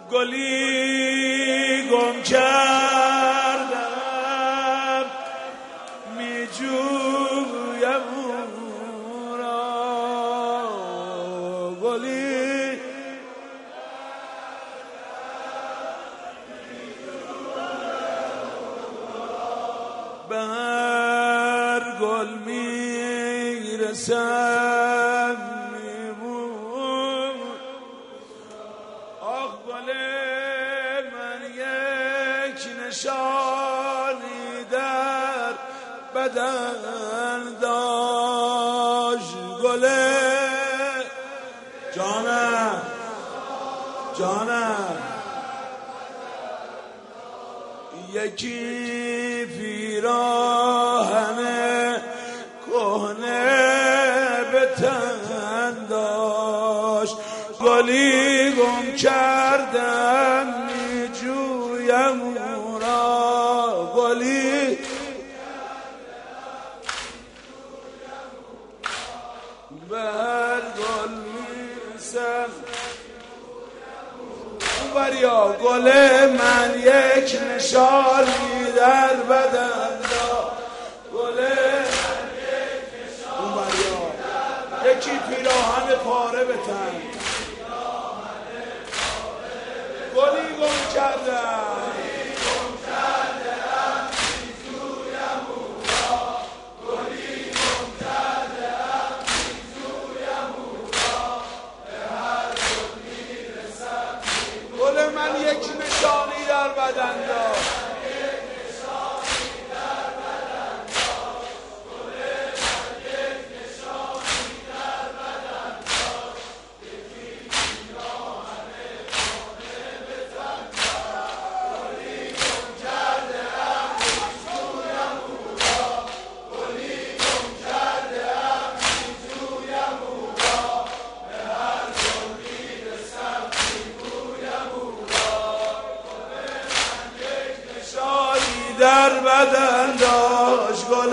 گلی گم کردم می جویم او را، گلی به هر گل می رسم میمون. آخ گل من یک نشانی در بدن داشت، گل جانم جانم یکی پیراهن کهنه به تن داشت، گلی گم کردم می جویم او را، گلی به هر گل میرسم بریا. گل من یک نشانی در بدن داشت، گل من یک نشانی بریا. یکی پیراهن پاره به تن، گلی گم کردم من یک نشانی در بدن داشت، در بدن داشت، گل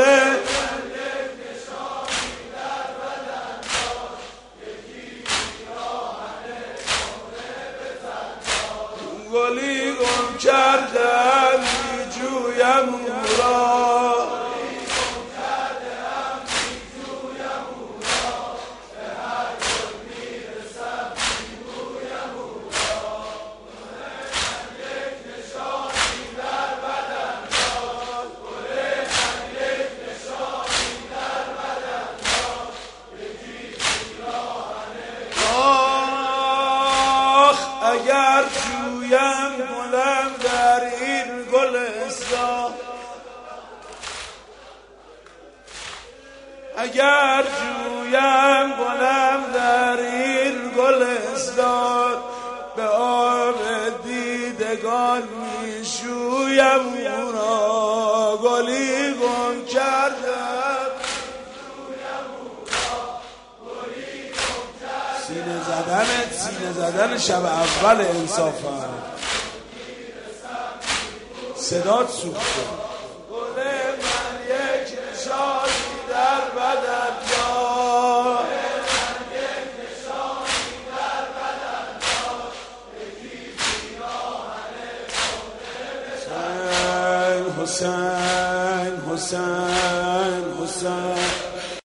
گلی گم کردم می جویم او را، اگر جویم گلم در این گلستان، اگر جویم گلم در این گلستان، به آب دیدگان می شویم او را، گلی گم کردم سینه زدن شب اول انصافا، صدات سوخته.